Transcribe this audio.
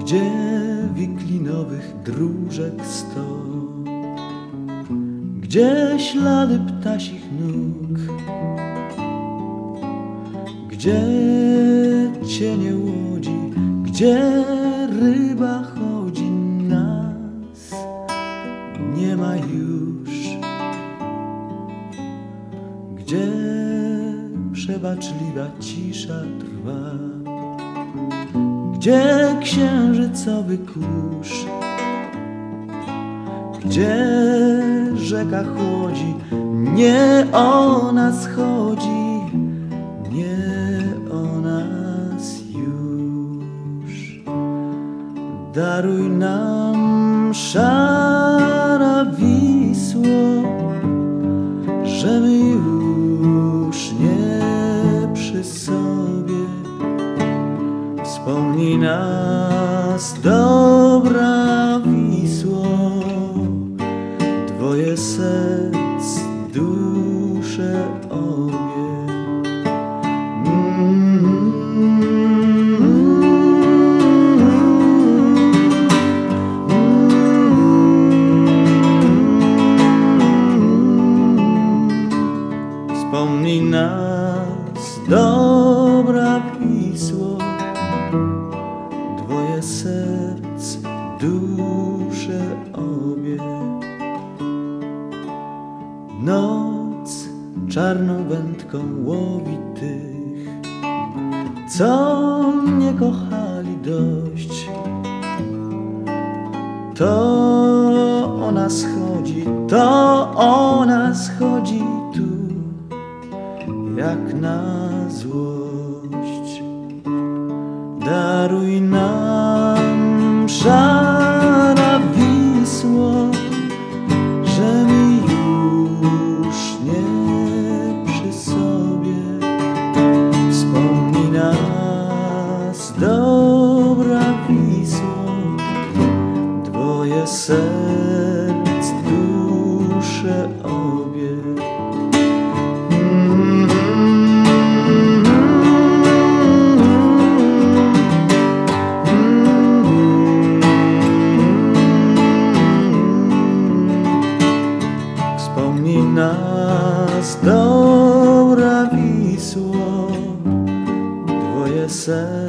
gdzie wiklinowych dróżek sto, gdzie ślady ptasich nóg, gdzie cienie łodzi, gdzie ryba chodzi, nas nie ma już, gdzie przebaczliwa cisza trwa, gdzie księżycowy kurz, gdzie rzeka chłodzi, nie o nas chodzi, nie o nas już. Daruj nam, szara Wisło, że my już nie przy sobie. Wspomnij nas, dobra Wisło, dwoje serc, dusze obie. Wspomnij nas, dobra Wisło, dwoje serc, dusze obie. Noc czarną wędką łowi tych, co nie kochali dość. To o nas chodzi, to o nas chodzi tu, jak na złość. Daruj nam, szara Wisło, że my już nie przy sobie. Wspomnij nas, dobra Wisło, dwoje serc, dusze obie. Wspomnij nas, dobra Wisło, dwoje serc.